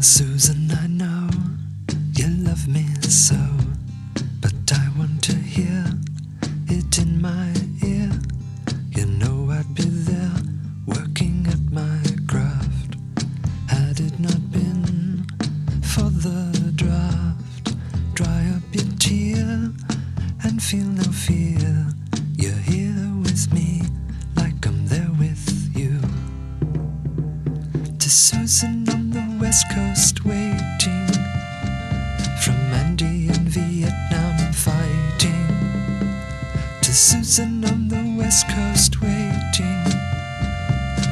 Susan, I know you love me so, but I want to hear it in my ear. You know I'd be there, working at my craft, had it not been for the draft. Dry up your tear and feel no fear. You're here with me, like I'm there with you. To Susan on the West Coast waiting, from Andy in Vietnam fighting. To Susan on the West Coast waiting.